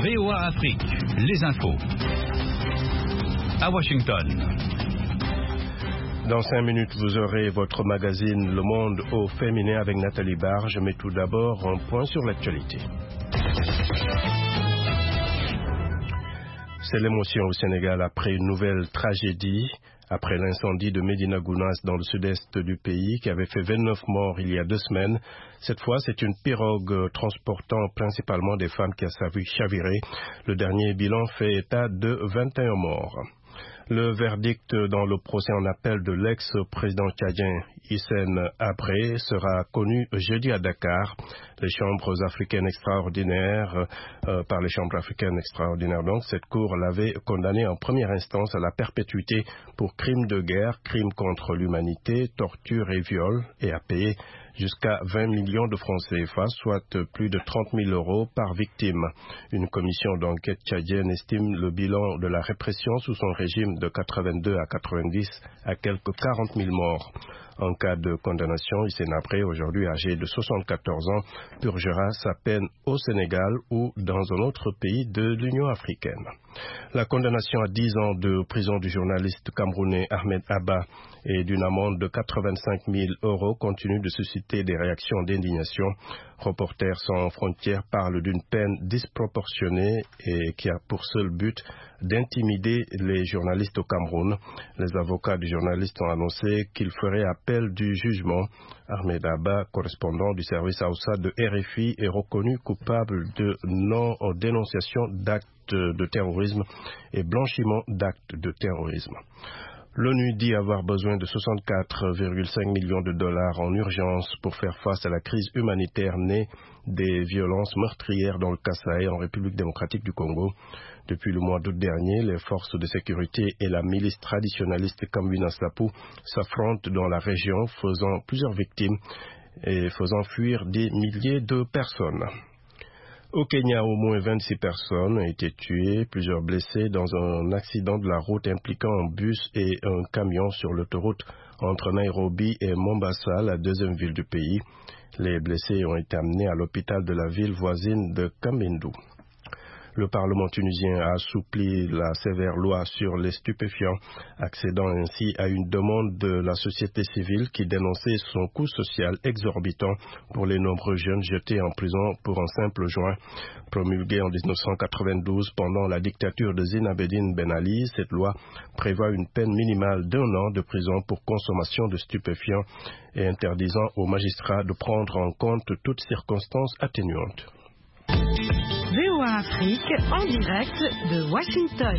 VOA Afrique, les infos. À Washington. Dans 5 minutes, vous aurez votre magazine Le Monde au féminin avec Nathalie Barge, mais tout d'abord, un point sur l'actualité. C'est l'émotion au Sénégal après une nouvelle tragédie. Après l'incendie de Médina Gounass dans le sud-est du pays qui avait fait 29 morts il y a 2 semaines, cette fois c'est une pirogue transportant principalement des femmes qui a chaviré. Le dernier bilan fait état de 21 morts. Le verdict dans le procès en appel de l'ex-président tchadien Hissène Habré sera connu jeudi à Dakar. Les chambres africaines extraordinaires, par les chambres africaines extraordinaires, donc, cette cour l'avait condamné en première instance à la perpétuité pour crimes de guerre, crimes contre l'humanité, torture et viol, et à payer jusqu'à 20 millions de francs CFA, soit plus de 30 000 euros par victime. Une commission d'enquête tchadienne estime le bilan de la répression sous son régime de 82 à 90 à quelques 40 000 morts. En cas de condamnation, Hissène Habré, aujourd'hui âgé de 74 ans, purgera sa peine au Sénégal ou dans un autre pays de l'Union africaine. La condamnation à 10 ans de prison du journaliste camerounais Ahmed Abba et d'une amende de 85 000 euros continue de susciter des réactions d'indignation. Reporters sans frontières parle d'une peine disproportionnée et qui a pour seul but d'intimider les journalistes au Cameroun. Les avocats du journaliste ont annoncé qu'ils feraient appel du jugement. Ahmed Abba, correspondant du service Hausa de RFI, est reconnu coupable de non-dénonciation d'actes de terrorisme et blanchiment d'actes de terrorisme. L'ONU dit avoir besoin de 64,5 millions de dollars en urgence pour faire face à la crise humanitaire née des violences meurtrières dans le Kasaï en République démocratique du Congo. Depuis le mois d'août dernier, les forces de sécurité et la milice traditionnaliste Kambina Nsapu s'affrontent dans la région, faisant plusieurs victimes et faisant fuir des milliers de personnes. Au Kenya, au moins 26 personnes ont été tuées, plusieurs blessés dans un accident de la route impliquant un bus et un camion sur l'autoroute entre Nairobi et Mombasa, la deuxième ville du pays. Les blessés ont été amenés à l'hôpital de la ville voisine de Kamindou. Le Parlement tunisien a assoupli la sévère loi sur les stupéfiants, accédant ainsi à une demande de la société civile qui dénonçait son coût social exorbitant pour les nombreux jeunes jetés en prison pour un simple joint. Promulguée en 1992 pendant la dictature de Zine Abedine Ben Ali, cette loi prévoit une peine minimale d'1 an de prison pour consommation de stupéfiants et interdisant aux magistrats de prendre en compte toutes circonstances atténuantes. VOA Afrique en direct de Washington.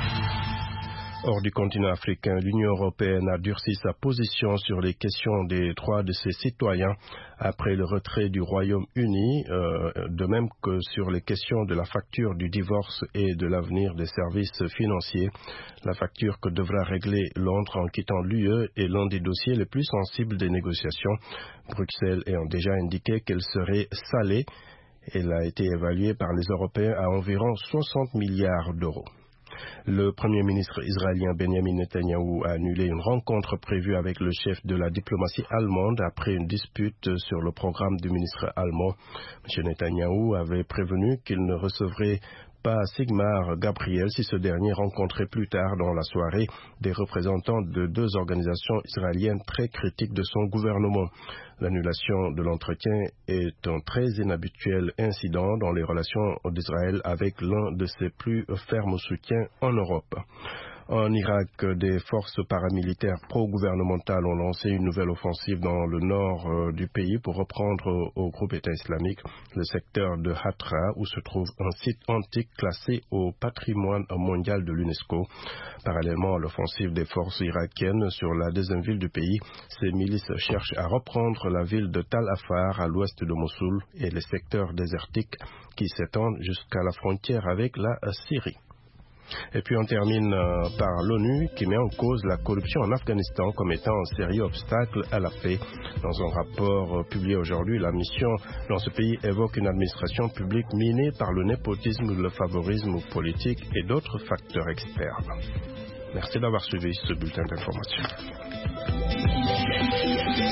Hors du continent africain, l'Union européenne a durci sa position sur les questions des droits de ses citoyens après le retrait du Royaume-Uni, de même que sur les questions de la facture du divorce et de l'avenir des services financiers. La facture que devra régler Londres en quittant l'UE est l'un des dossiers les plus sensibles des négociations. Bruxelles ayant déjà indiqué qu'elle serait salée. Elle a été évaluée par les Européens à environ 60 milliards d'euros. Le Premier ministre israélien Benjamin Netanyahou a annulé une rencontre prévue avec le chef de la diplomatie allemande après une dispute sur le programme du ministre allemand. M. Netanyahou avait prévenu qu'il ne recevrait pas Sigmar Gabriel si ce dernier rencontrait plus tard dans la soirée des représentants de 2 organisations israéliennes très critiques de son gouvernement. L'annulation de l'entretien est un très inhabituel incident dans les relations d'Israël avec l'un de ses plus fermes soutiens en Europe. En Irak, des forces paramilitaires pro-gouvernementales ont lancé une nouvelle offensive dans le nord du pays pour reprendre au groupe État islamique le secteur de Hatra où se trouve un site antique classé au patrimoine mondial de l'UNESCO. Parallèlement à l'offensive des forces irakiennes sur la deuxième ville du pays, ces milices cherchent à reprendre la ville de Tal Afar à l'ouest de Mossoul et les secteurs désertiques qui s'étendent jusqu'à la frontière avec la Syrie. Et puis on termine par l'ONU qui met en cause la corruption en Afghanistan comme étant un sérieux obstacle à la paix. Dans un rapport publié aujourd'hui, la mission dans ce pays évoque une administration publique minée par le népotisme, le favorisme politique et d'autres facteurs externes. Merci d'avoir suivi ce bulletin d'information.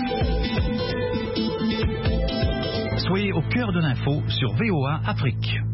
Soyez au cœur de l'info sur VOA Afrique.